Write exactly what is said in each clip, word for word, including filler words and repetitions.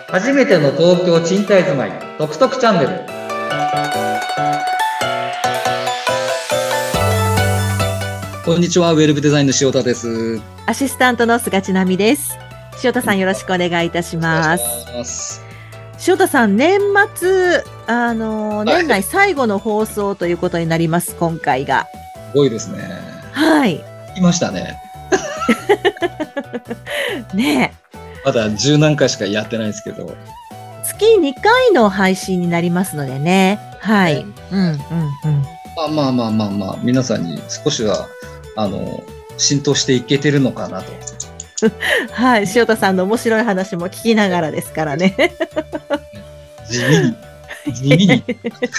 初めての東京賃貸住まいトクトクチャンネル。こんにちは、ウェルブデザインの塩田です。 アシスタントの菅千奈美です。塩田さん、よろしくお願いいたします。 お願いします。 塩田さん、年末、あの、年内はい、 最後の放送ということになります、今回が。 すごいですね。 はい。 来ましたね。 ねまだ十何回しかやってないですけど。 え、月にかいの配信になりますのでね。はい。 ね、 うん、うん、うん。 まあまあまあまあまあ、皆さんに少しは、あの、浸透していけてるのかなと。 はい。塩田さんの面白い話も聞きながらですからね。 地味に、地味に。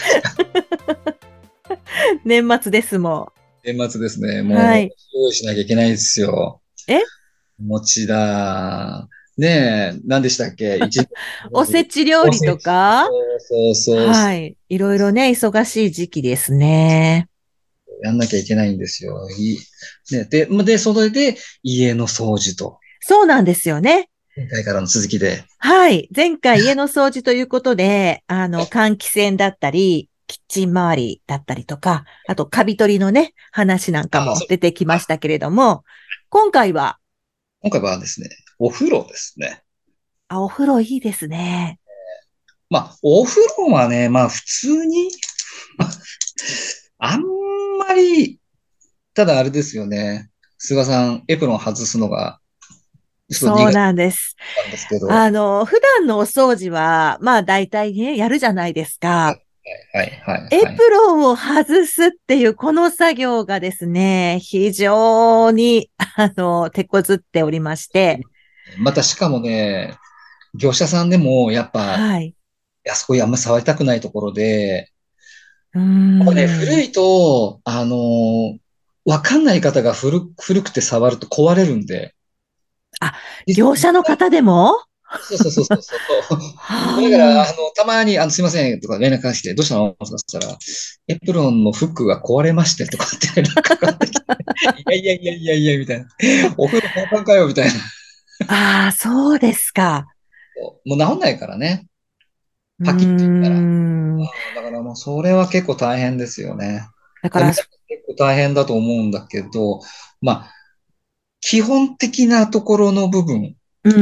年末ですも年末ですね。 ん。はもう、 い。 用意しなきゃいけないですよ。 え餅だ。ねえ、何でしたっけ一日おせち料理とおせち。 か、 そうそうそう。 はい。いろいろね、忙しい時期ですね。 やんなきゃいけないんですよ。いね、で、で、それで家の掃除と。 そうなんですよね。 前回からの続きで。 はい。前回家の掃除ということで、あの、換気扇だったり、キッチン周りだったりとか、あとカビ取りのね、話なんかあ、 もそう。 出てきまあ、 したけれども、今回は、 今回はですね、お風呂ですね。 あ、お風呂いいですね。 まあ、お風呂はね、まあ普通に、あんまり、ただあれですよね。菅さん、エプロン外すのが、ちょっと苦手そうなんです。 なんですけど。 あの、普段のお掃除は、まあ大体ね、やるじゃないですか。 はい、はい、 エはい。 プロンを外すっていうこの作業がですね、非常に、あの、手こずっておりまして、 またしかもね、業者さんでも、やっぱ、 はい。 あそこあんま触りたくないところで、 うーこれね、古ん。 いと、あのーわかんない方が古く、古くて触ると壊れるんで、 あ、 実業者の方でもそうそうそうそうそう。だから、あはの、たまに、あの、すいません、とか連絡返して、どうしたのとかしたら、エプロンのフックが壊れまして、とかって連絡かかってきて、いやいやいやいやいや、みたいな。お風呂交換かよ、みたいな。 あ、ああ、そうですか。 もう治んないからね。 うーパキッていったら。 ん。 うん、だからもう、それは結構大変ですよね。 だから、 だから結構大変だと思うんだけど、まあ、基本的なところの部分、 うん。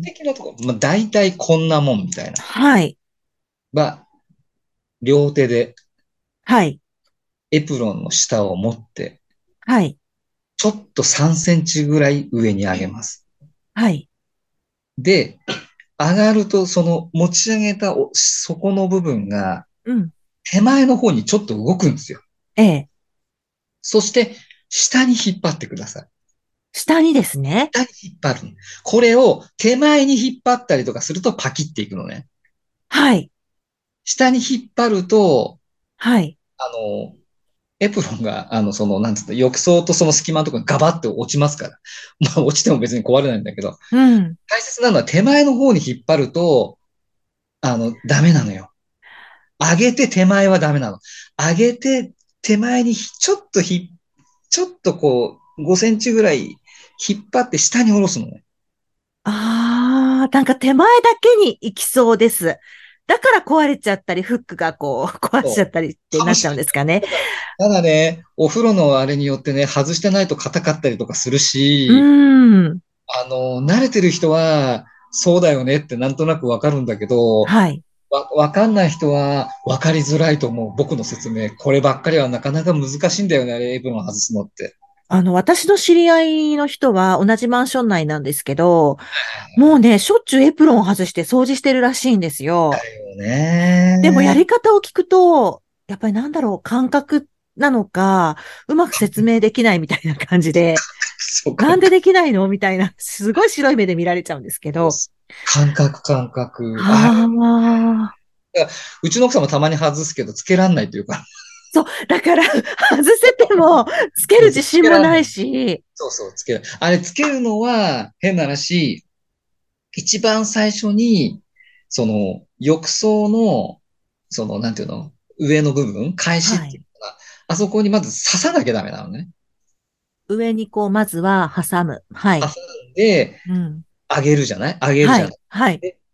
的なところ、まあ、大体こんなもんみたいな。 はい。 は、両手ではい。 エプロンの下を持って、 はい。 ちょっとさんセンチぐらい上に上げます。 はい。 で、上がると、その持ち上げたお底の部分がうん。 手前の方にちょっと動くんですよ。 ええ。 そして、下に引っ張ってください。 下にですね。 下に引っ張る。これを手前に引っ張ったりとかするとパキっていくのね。 はい。 下に引っ張ると、 はい。 あの、エプロンが、あの、その、なんつうの、浴槽とその隙間のところにガバッと落ちますから。まあ、落ちても別に壊れないんだけど、 うん。 大切なのは手前の方に引っ張ると、あの、ダメなのよ。上げて手前はダメなの。上げて手前にちょっとひ、ちょっとこう、ごセンチぐらい引っ張って下に下ろすのね。 ああ、なんか手前だけに行きそうです。だから壊れちゃったり、フックがこう、壊しちゃそう。 ったりってなっちゃうんかもしれない。 ですかね。 だから、ただね、お風呂のあれによってね、外してないと硬かったりとかするうし、 ーん。 あの、慣れてる人は、そうだよねってなんとなくわかるんだけど、 はい。 わ、わかんない人はわかりづらいと思う。僕の説明。こればっかりはなかなか難しいんだよね、あれ、エプロン外すのって。 あの、私の知り合いの人は同じマンション内なんですけど、もうね、しょっちゅうエプロン外して掃除してるらしいんですよ。 よでもやね。 り方を聞くと、やっぱりなんだろう、感覚なのか、うまく説明できないみたいな感じで、 そうか。 なんでできないのみたいな、すごい白い目で見られちゃうんですけど。 感覚、感覚。あれ、 ああ、 うちの奥さんもたまに外すけど、つけらんないというか、 そう、だから、外せても、つけるそうそう、つ自信もないけらんない。 し、 そうそう、つける。あれ、つけるのは、変な話、一番最初に、その、浴槽の、その、なんていうの、上の部分、返しっはい。 ていうのかな。あそこにまず刺さなきゃダメなのね。 上にこう、まずは挟む。はい。 挟んで、 うん。 上げるじゃない上げるじはい。 ゃない。 はい。 で、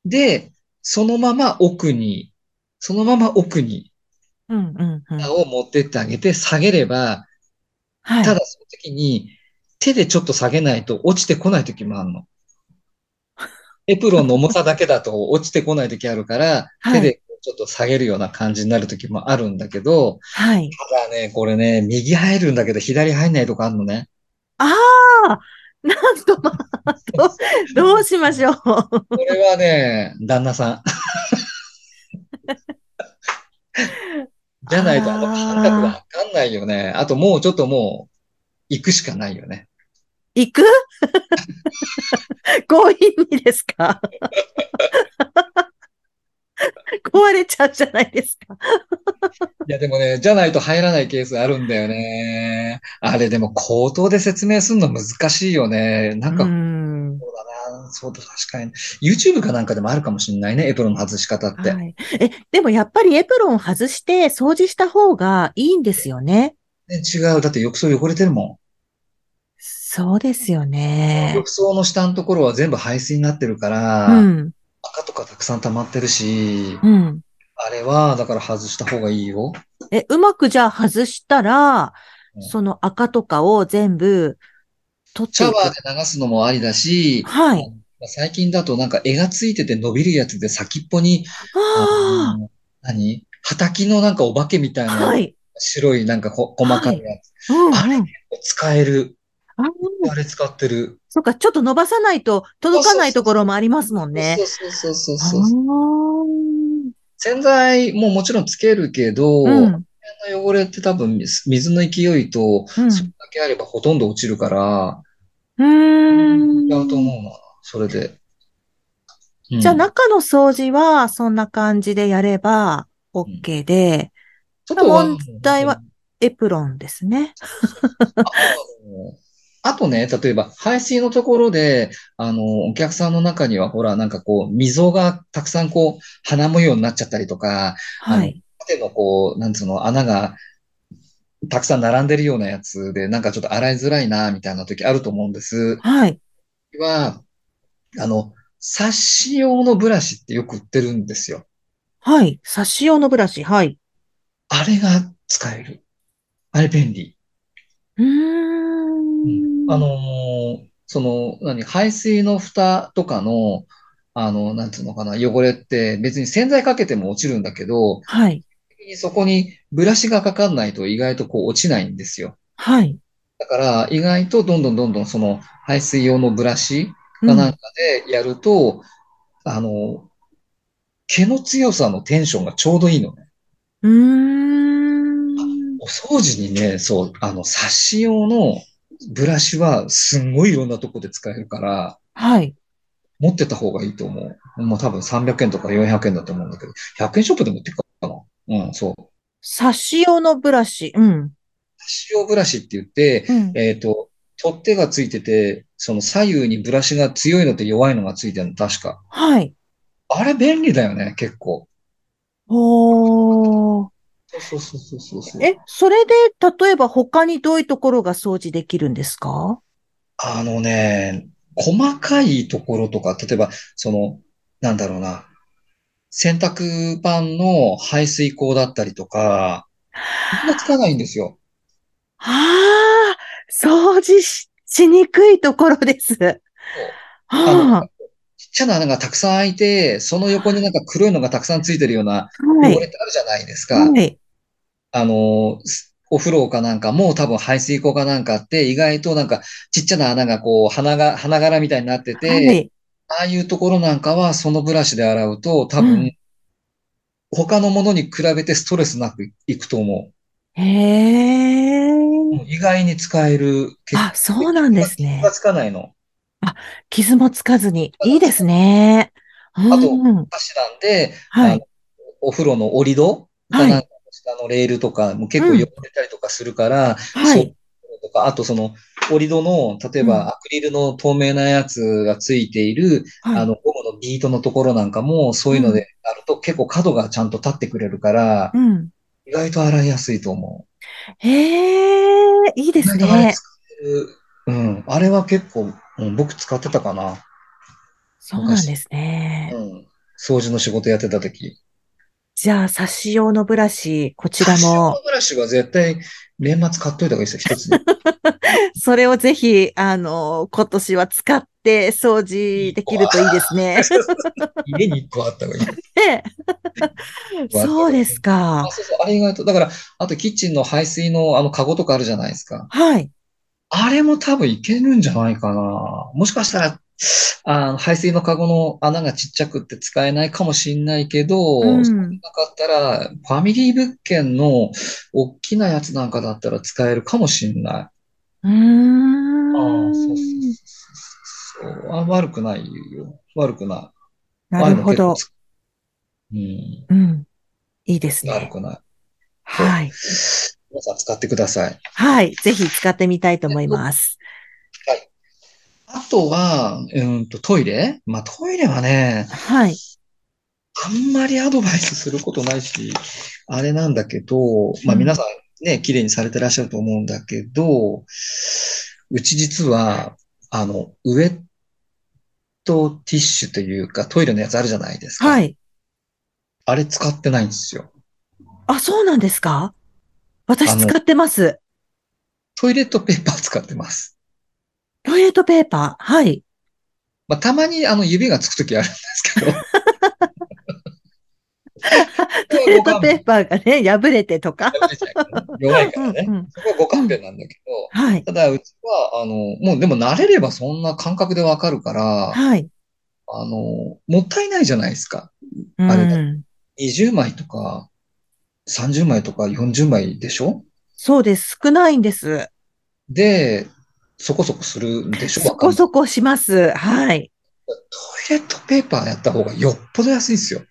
で、そのまま奥に、そのまま奥に、 うん、うん、うん。 を持ってってあげて下げれば、 はい。 ただその時に手でちょっと下げないと落ちてこない時もあるの。エプロンの重さだけだと落ちてこない時あるから、手はい。 でちょっと下げるような感じになる時もあるんだけど、 はい。 ただね、これね、右入るんだけど左入んないとこあるのね。 ああ、なんとまあ、ど、どうしましょう。 これはね、旦那さん。じゃないとあの感覚わああ、 かんないよね。あともうちょっともう行くしかないよね。 行く強引にですか？壊れちゃうじゃないですか。 いやでもね、じゃないと入らないケースあるんだよね。あれでも口頭で説明するの難しいよね。なうーんか、 ん。 そうだな。そうだ、確かに。YouTube かなんかでもあるかもしれないね。エプロンの外し方って。 はい。え、でもやっぱりエプロンを外して掃除した方がいいんですよね。 ね、違う。だって浴槽汚れてるもん。 そうですよね。 浴槽の下のところは全部排水になってるから、 うん、 赤とかたくさん溜まってるし、 うん。 あれは、だから外した方がいいよ。 え、うまくじゃあ外したら、 うん、 その赤とかを全部取っシャワーていく。 で流すのもありだし、あはい。 最近だとなんか絵がついてて伸びるやつで先っぽに、ああの、何はたきのなんかお化けみたいあ、 なはい、 白いなんかこ細はい。 かいやつ。 うあれん、うん。 使える。 ああれ使ってる。 そっか、ちょっと伸ばさないとそう届かないところそうそうそう。 もありますもんね。 そうそうそうそうああ、 そう。洗剤ももちろんつけるけうど、 ん、 の汚れって多分水水の勢いと、それうん。 だけあればほとんど落ちるから、 うー違うと思ん。 うな。それで。うじゃあん。 中の掃除はそんな感じでやればうん。 OK で、まあ外はも問う本当に、 題はエプロンですね。 そうそうそう。あとはもう、あとね、例えば排水のところで、あの、お客さんの中にはほら、なんかこう、溝がたくさんこう、花模様になっちゃったりとか、あの、 はい。 縦のこう、なんつうの、穴がたくさん並んでるようなやつで、なんかちょっと洗いづらいな、みたいな時あると思うんです。 はい。 は、あの、サッシ用のブラシってよく売ってるんですよ。 はい。差し用のブラシ。はい。 あれが使える。あれ便利。 うーうん。あん。 のーその、何、排水の蓋とかの、あの、なんつうのかな、汚れって別に洗剤かけても落ちるんだけど、 はい。 そこにブラシがかかんないと意外とこう落ちないんですよ。 はい。 だから意外とどんどんどんどんその排水用のブラシうん。 かなんかでやると、あの、毛の強さのテンションがちょうどいいのね。 うーん。 お掃除にね、そう、あの、サッシ用のブラシはすんごいいろんなとこで使えるから、 はい。 持ってた方がいいと思う。もう多分さんびゃくえんとかよんひゃくえんだと思うんだけど、ひゃくえんショップでも売ってるかな。うん、そう。 差し用のブラシ。うん。 サッシ用ブラシって言って、 うん。 えっと、取っ手がついてて、その左右にブラシが強いのと弱いのがついてるの、確か。 はい。 あれ便利だよね、結構。 おー。 そうそうそうそうそうそう。 え、それで、例えば他にどういうところが掃除できるんですか？ あのね、細かいところとか、例えば、その、なんだろうな、洗濯板の排水口だったりとか、気がつかないんですよ。 ああー、掃除し、しにくいところです。 そうあの、 はちっちゃな穴がたくさん開いて、その横になんか黒いのがたくさんついてるようなあ、は汚れっい。 てあるじゃないですか。 はい。 あの、すお風呂かなんかも多分排水口かなんかあって、意外となんかちっちゃな穴がこう、花が、花柄みたいになってて、 はい。 ああいうところなんかはそのブラシで洗うと多分うん。 他のものに比べてストレスなくいくと思へえ。 う。うん、意外に使える。結あ、そ構、 うなんで傷が、 すね。 傷がつかないの。 あ、傷もつかずに。 傷いいですがつかない。 ね。 あと、 うん。 箸なんで、あの、 はい。 お風呂の折り戸かはい。 なんかの下のレールとかも結構汚れうん。 たりとかするから、そうはい。 とか、あとその折り戸の、例えうん。 ばアクリルの透明なやつがついている、 はい。 あの、ゴムのビートのところなんかも、そういうのうん。 であると結構角がちゃんと立ってくれるから、 うん。 意外と洗いやすいと思へえ、いいう。 で意外とあれ使すね。 える。うん。あれは結構、うん、僕使ってたかな。昔。 そうなんですね。 うん。 掃除の仕事やってた時。 じゃあ、差し用のブラシ、こち差し用らも、 のブラシは絶対年末買っといた方がいいですよ、一つ。 それをぜひ、あの、今年は使って掃除で一個は。 きるといいですね。 家に一個あった方がいい。一ね個あった方がいい。 そうですか。 あ、そうそう、あれ意外と、だから、あとキッチンの排水のあのカゴとかあるじゃないですか。 はい。 あれも多分いけるんじゃないかな。もしかしたら、あの、排水のカゴの穴がちっちゃくって使えないかもしんないけうど、そうん。 なかったら、ファミリー物件の大きなやつなんかだったら使えるかもしんない。 うーああ、そうそうん。 そうそう。あ、悪くないよ。悪くない。 なああいうのるほど。 結構つ、うん、 うん。いいですね。 悪くない。そう。 はい。 皆さん使ってください。 はい。ぜひ使ってみたいと思いえっと、 ます。 はい。あとは、うんと、トイレまあ、トイレはね、 はい。 あんまりアドバイスすることないし、あれなんだけど、まあ皆うん。 さんね、綺麗にされてらっしゃると思うんだけど、うち実は、あの、ウェットティッシュというか、トイレのやつあるじゃないですか。 はい。 あれ使ってないんですよ。 あ、そうなんですか？私あの、 使ってます。 トイレットペーパー使ってます。 トイレットペーパー。はい。 まあ、たまにあの指がつくときあるんですけど、 トそこはイレットペーご勘弁。 パーがね、破れてとか。 破れちゃうからね。弱いからね。 うんうん。 そこはご勘うん。 弁なんだけど、 はい。 ただうちは、あの、もうでも慣れればそんな感覚でわかるから、 はい。 あの、もったいないじゃないですか。 うあれだ。 ん。 にじゅうまいとかさんじゅうまいとかよんじゅうまいでしょ？ そうです。少ないんです。 で、そこそこするんでしょ？ そわかんない。 こそこします。はい。 トイレットペーパーやった方がよっぽど安いんですよ。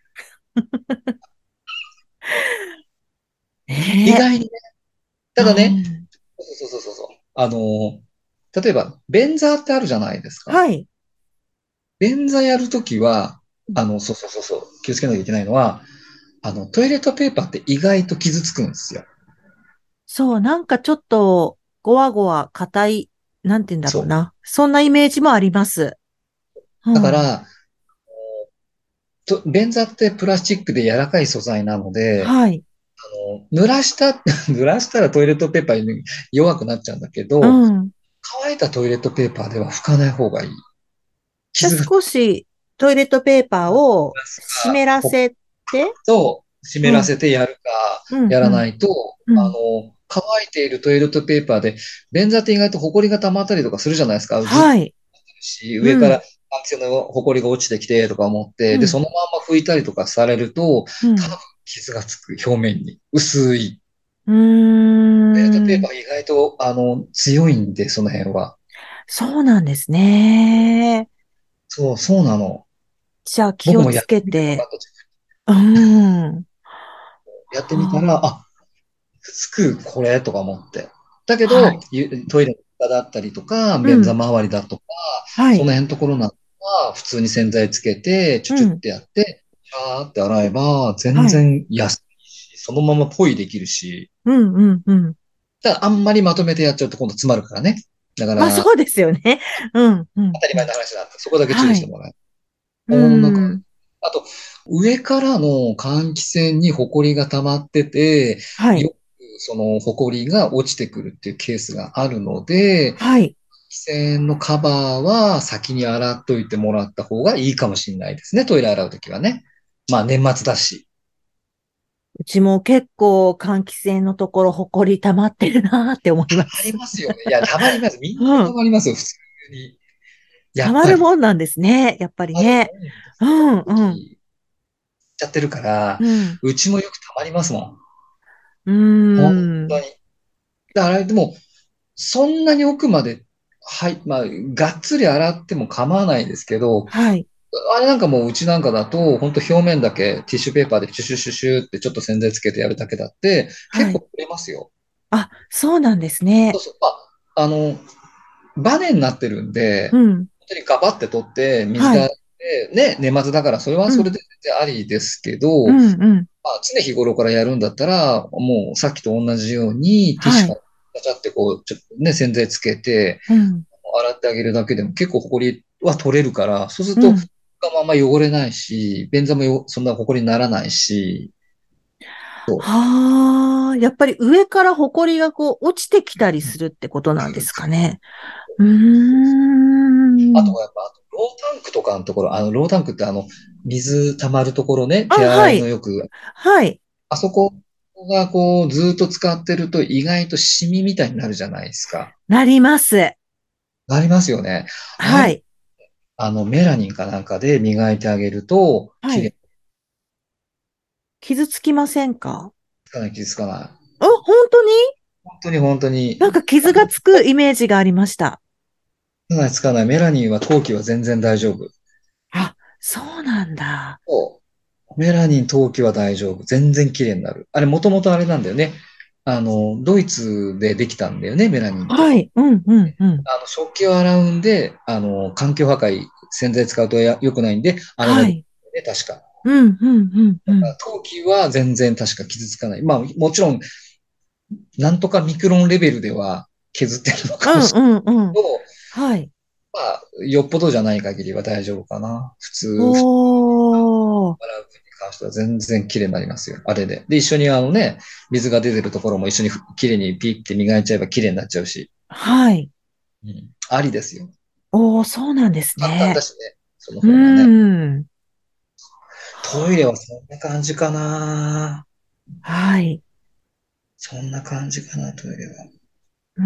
意ね外にね。 え。うただね、 ん。 そうそうそうそう。あの、例えば、便座ってあるじゃないですか。 はい。 便座やるときは、あの、そうそうそうそう、気をつけなきゃいけないのは、あの、トイレットペーパーって意外と傷つくんですよ。 そう、なんかちょっと、ごわごわ硬い、なんて言うんだろそう。 うな。そんなイメージもあります。うん。 だから、と便座ってプラスチックで柔らかい素材なので、 はい。 あの濡らした、濡らしたらトイレットペーパーに弱くなっちゃうんだけうど、 ん。 乾いたトイレットペーパーでは拭かない方がいい。 じゃあ傷が少しトイレットペーパーを出す湿らか、 せて、 と湿うん、 らせてやるか、 うん、 やらうん、 ないと、 うん。 あの、乾いているトイレットペーパーで、便座って意外と埃が溜まったりとかするじゃないですか。ずっとはい。 し、上うん、 から換気扇の埃が落ちてきてとか思って、で、 うん、 そのまま拭いたりとかされると、多分うん。 傷がつく表面に。薄い。 うトイレットペーん。 ーパー意外と、あの、強いんで、その辺は。 そうなんですね。 そう、そうなの。 じゃあ気僕もをつやってみて分かけて。 った。 うーん。 やってみたら、 はあ、つく、これとか思って。だけあ、はど、 い。 ゆトイレの蓋だったりとか、 うん。 便座周りだとか、 はい。 その辺のところなんかは、普通に洗剤つけて、チュチュっうん。 てやって、シャーって洗えば、全はい。 然安いし、そのままポイできるし、 うん、うん、うん。 ただあんまりまとめてやっちゃうと今度詰まるからね。だから、 まあそうですよね。うん、うん、 当たり前うん。 の話なんで、そこだけ注意はい。 してもらえ。 うこんな感じ。 ん。 あと、上からの換気扇にホコリが溜まってて、 はい。 よくそのホコリが落ちてくるっていうケースがあるので、 はい。 換気扇のカバーは先に洗っといてもらった方がいいかもしれないですね。トイレ洗うときはね。まあ年末だし。 うちも結構換気扇のところ、ほこり溜まってるなーって思いまありす。 ますよね。いや、たまります。みんなうん。 たまりますよ、普通に。や溜まっぱり。 るもんなんですね。やっぱりあるね。 もんですよ。 うん、うん、 しちゃってるから、 うん。 うちもよくたまりますもん。 うー本当ん。 に。だから、でも、そんなに奥まで、はい、まあ、がっつり洗っても構わないですけど、 はい。 あれなんかもううちなんかだと、本当表面だけティッシュペーパーでシュシュシュシュってちょっと洗剤つけてやるだけだって、結はい。 構取れますよ。 あ、そうなんですね。 そうそう。まあ、あの、バネになってるんで、 うん。 本当にガバって取って水はい。 で洗って、ね、年末だからそれはうん。 それで全然ありですけど、 うん、うん。 まあ、常日頃からやるんだったら、もうさっきと同じようにティッはい。 シュからガチャってこう、ちょっとね、洗剤つけて、 うん。 洗ってあげるだけでも結構ホコリは取れるから、そうすると、 うん。 床もあんま汚れないし、便座もよそんな埃にならないし、そう。 はあ、やっぱり上から埃がこう落ちてきたりうん、 するってことなんですかね。うーそうそう。あとん。 はやっぱ、あとロータンクとかのところ、あの、ロータンクってあの、水溜まるところね、 あ、 手洗はい。 いのよく、 はい。 あそこがこう、ずっと使ってると意外とシミみたいになるじゃないですか。 なります。 なりますよね。ああいう、 はい。 あの、メラニンかなんかで磨いてあげると、 はい。 綺麗に傷つきませんか？ つかない、傷つかない。 あ、本当に？ 本当に本当に、 なんか傷がつくイメージがありました。 つかない、つかない。メラニンは陶器は全然大丈夫。 あ、そうなんだ。 そう。メラニン陶器は大丈夫。全然綺麗になる。あれ、もともとあれなんだよね。あの、ドイツでできたんだよね、メラニンって。 はい。うん、うん、うん。 あの、食器を洗うんで、あの、環境破壊、洗剤使うとや良くないんで、あれができはい。 たよね、確か。 うん、うん、うん、うん。 陶器は全然確か傷つかない。まあ、もちろん、なんとかミクロンレベルでは削ってるのうん、 かもしれうん、うん。 ないけど、 はい。 まあ、よっぽどじゃない限りは大丈夫かな。普通、洗おー。 う分に関しては全然綺麗になりますよ。あれで。で、一緒にあのね、水が出てるところも一緒に綺麗にピッて磨いちゃえば綺麗になっちゃうし。 はい。 うん。ありですよ。 おー、そうなんです簡単だね。 しね。そのう方がね。 ーん。 トイレはそんな感じかな。 はい。 そんな感じかな、トイレは。 うん。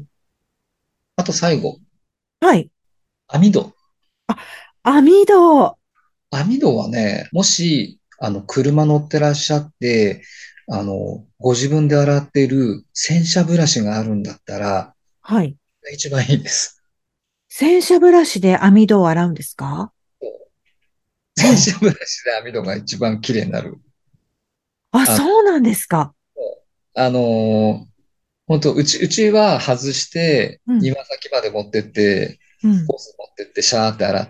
あと最後、 はい。 網戸。 網戸。 網戸はね、もし、あの、車乗ってらっしゃって、あの、ご自分で洗っている洗車ブラシがあるんだったら、 はい。 一番いいです。 洗車ブラシで網戸を洗うんですか？うん。 洗車ブラシで網戸が一番綺麗になる。 あ、 あ、 そうなんですか。 あのー本当うち、うちは外して、 うん。 庭先まで持ってって、 うん。 ホース持ってって、シャーって洗って、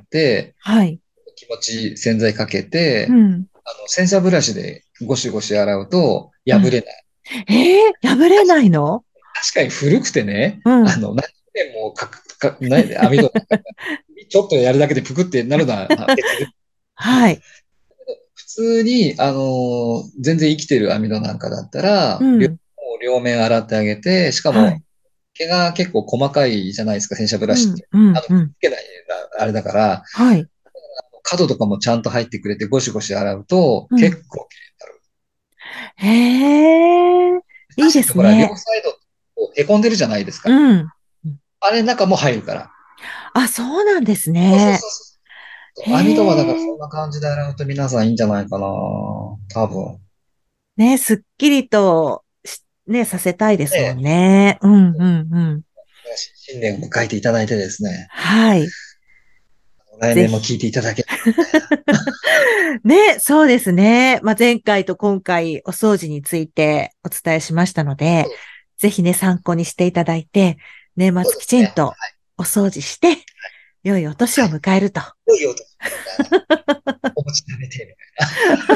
はい。 気持ち洗剤かけて、 うん。 あの、洗車ブラシでゴシゴシ洗うとうん。 破れない。 えー、破れないの？ 確かに古くてね、 うん。 あの、何年もかく、か、な網戸、ちょっとやるだけでぷくってなるのはまあ別で、 はい。 普通に、あのー全然生きてる網戸なんかだったら、両、 うん。 両面洗ってあげて、しかも、 はい。 毛が結構細かいじゃないですか、洗車ブラうん。 シって。 うん。 あの、 うん。 つけないあれだから、 はい。 角とかもちゃんと入ってくれてゴシゴシ洗うとうん。 結構綺麗になる。 へえ、いいでブラシってほら、両すね。 サイドこうへこんでるじゃないですうか。 ん。 あれ中も入るから。 あ、そうなんですそうそうね。 そうそう。 へ網戸はだからそえ。 んな感じで洗うと皆さんいいんじゃないかな。多分。 ね、すっきりとし、ね、させたいですもんで、 ね。うん、うん、うん。 新年を迎えていただいてですね、 はい。 来年も聞いぜひ。 ていただければ。 ね、そうですね。まあ、前回と今回お掃除についてお伝えしましたので、ぜひね、参考にしていただいて、年末きそうですね。 ちんとお掃除して、良いお年をはい。 迎えると。 良い音みたいな。お餅食べて、みたいな。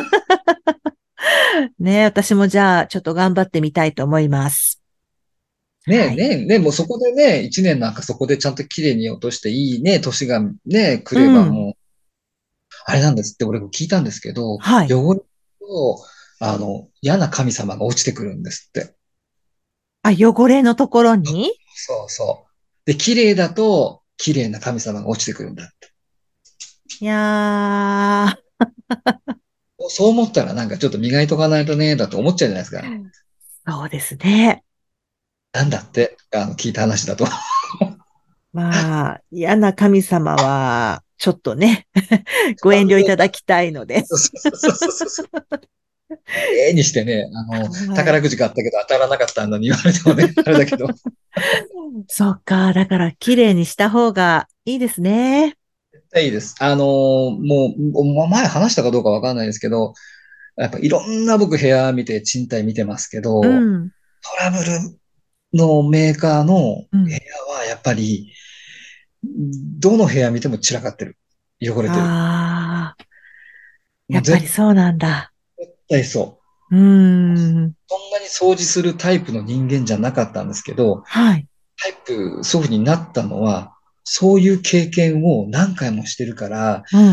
ね、私もじゃあ、ちょっと頑張ってみたいと思います。 ねえ、 はい。 ねえ、ねえ、もうそこでね、一年なんかそこでちゃんと綺麗に落としていいね、年がね、来うればん。 もう、あれなんですって、俺も聞いたんですけど、 はい。 汚れると、あの、嫌な神様が落ちてくるんですって。 あ、汚れのところに？ そうそう。で、綺麗だと、綺麗な神様が落ちてくるんだって。 いやそう思ったらなんかちょっと磨いとかないとね、だと思っちゃうじゃないですか。 ー、そうですね。 なんだって、あの、聞いた話だと。 まあ、嫌な神様は、ちょっとね、ご遠慮いまあただきたいので。 そうそうそうそうそう。例にしてね、あの、 はい。 宝くじ買ったけど当たらなかったのに言われてもね、あれだけど。 そっか。だから、綺麗にした方がいいですね。 いいです。あのーもう、もう前話したかどうかわかんないですけど、やっぱいろんな僕部屋見て、賃貸見てますけど、 うん。 トラブルのメーカーの部うん。 屋はやっぱり、どの部屋見ても散らかってる。汚れてる。 ああ、やっぱりもう絶そうなんだ。 対そう。 うーん。 そんなに掃除するタイプの人間じゃなかったんですけど、 はい。 タイプ、そういう風になったのは、そういう経験を何回もしてるから、 うん。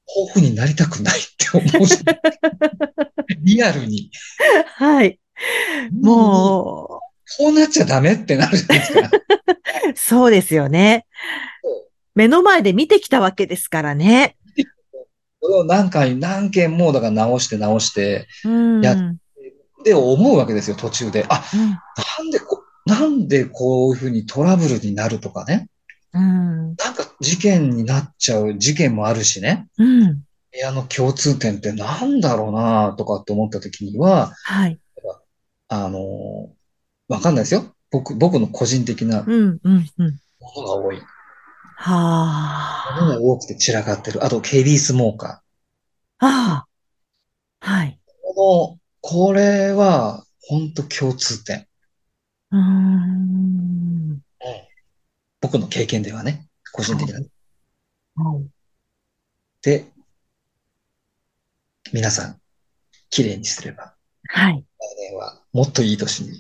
抱負になりたくないって思うし。リアルに。 はい。もこうなっちゃダメってなるじゃないですか。 う、そうですよね。目の前で見てきたわけですからね。 それを何回、何件もだから直して直してうやっん。 て思うわけですよ、途中で。あ、 うん。 なんでこ、なんでこういうふうにトラブルになるとかね。 うん。 なんか事件になっちゃう事件もあるしね。 うん。 部屋の共通点ってなんだろうなとかって思った時には、 はい。 あの、わかんないですよ。僕、僕の個人的なうん。うん。うん。 ものが多い。ものがは多くて散らかってる。あと、ヘビースモーカあ。ああ。はい。 ー。この、これは、本当共通点。 うーん。 うん。僕の経験ではね、個人的な。 はい。はい。 で、皆さん、綺麗にすれば、 はい。 来年はもっといい年に。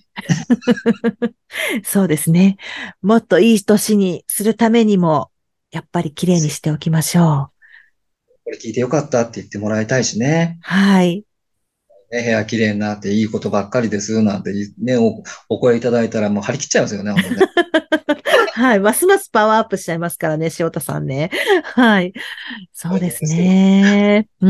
そうですね。もっといい年にするためにも、やっぱり綺麗にしておきましょう。 これ聞いてよかったって言ってもらいたいしね。 はい。 ね、部屋綺麗になっていいことばっかりです、なんてね、お、お声いただいたらもう張り切っちゃいますよね、本当ね。 はい。ますますパワーアップしちゃいますからね、塩田さんね。はい。そうです大変ですけど。 ね。うん。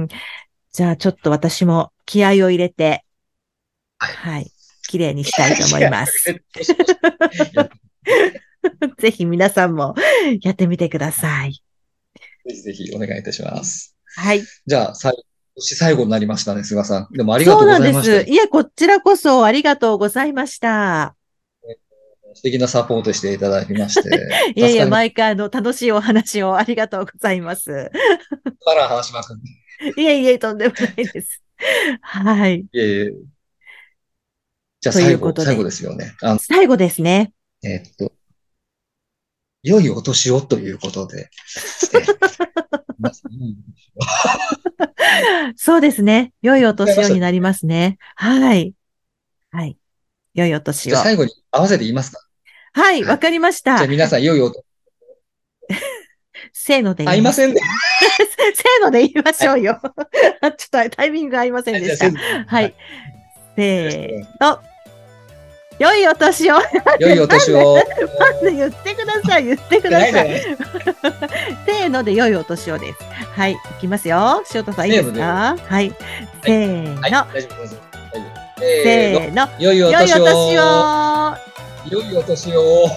じゃあ、ちょっと私も気合を入れて、 はい。 はい。綺麗にしたいと思います。 どしどしやってぜひ皆さんもやってみてください。 ぜひぜひお願いいたします。 はい。 じゃあ、最後、年最後になりましたね、菅さん。でもありがそうとうごなんです。 ざいました。 いえ、こちらこそありがとうございました。 素敵なサポートしていただきまして、 いやいや、 助かりまし毎回あの楽しいお話をありがとうございます。 た。から話しまくんで。 いえいえ、とんでもないです。はい。 いえいえ。じゃあというこ最後、最後とで、 ですよね。あの、 最後ですね。 えーっと、良いお年をということで、えー皆さん良いお年を。 そうですね。良いお違いましたね。 年をになりますね。はい。はい。良いお年を。 じゃあ最後に合わせて言いますか。 はい、 はい。 わかりました。 じゃあ皆さん良いお年。 せーので言います。 合いませんね。 せーので言いまはい。 しょうよ。ちょっとタイミングが合いませんはい、じゃあ、 でした。 せずに。 はい。 はい。よろしくおせ願いします。 ーの。良いお年を。なんで、 良いおなんで、 年を。 なんで言ってください。言ってくってないじださい。 ゃないですか。 せーので良いお年をです。はい。いきますよ。塩田さんいいですせーので。はか？はい。せい。はい。 ーの。 大丈夫です。大丈夫。せーの。 せーの。 良いお良いお年年を。 を。 良いお年を。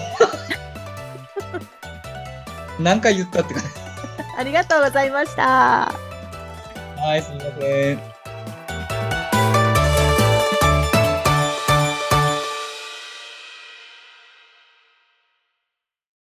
何回言ったってか。 ありがとうございました。 はい、すみません。